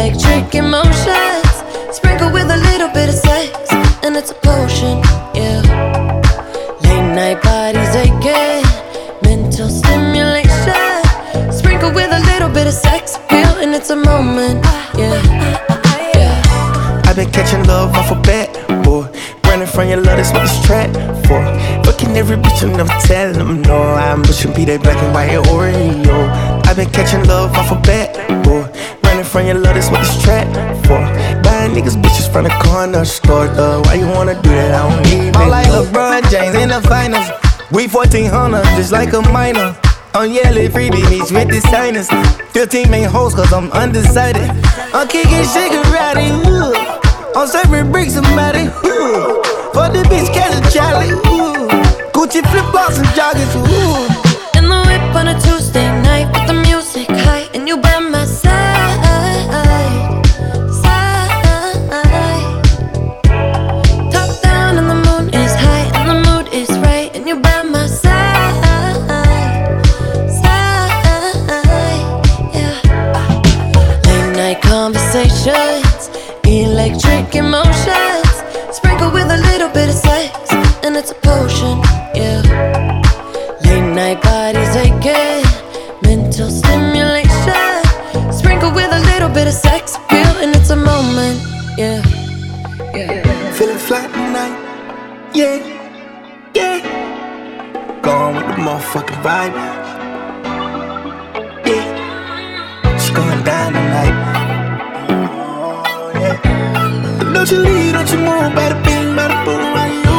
electric emotions, sprinkle with a little bit of sex, and it's a potion, yeah. Late night bodies aching, mental stimulation, sprinkle with a little bit of sex appeal, and it's a moment, yeah. I've been catching love off a bat, boy. Running from your love, that's what this track for. Fucking every bitch and never tell them no. I'm pushing be that black and white Oreo. I've been catching love off a bat, boy. Running from your love, that's what this track for. Buying niggas bitches from the corner store, though. Why you wanna do that? I don't even know. Like LeBron James in the finals. We 1400, just like a minor. I'm yelling freebie meets with the signers. 15 main hoes, cause I'm undecided. I'm kicking shit karate, ooh. I'm serving bricks, somebody, ooh. For the bitch, catch a Charlie, ooh. Gucci flip-flops and joggers, ooh. In the whip on a Tuesday night with the music high, and you by my side, top down and the moon is high, and the mood is right, and you by my side, yeah. Late night conversations, electric emotions, sprinkle with a little bit of sex, and it's a potion, yeah. Late night bodies aching, mental stimulation, sprinkle with a little bit of sex appeal, and it's a moment, yeah. Feeling flat tonight, yeah, yeah. Going with the motherfucking vibe, yeah. It's going down tonight, oh, yeah. Don't you leave, don't you move, bada bing, bada boom, right you.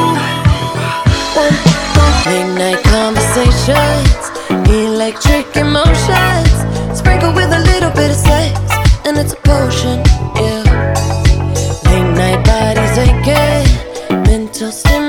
Late night conversations, electric emotions, sprinkle with a little bit of sex, and it's a potion, yeah. Late night bodies aching, mental stimulation,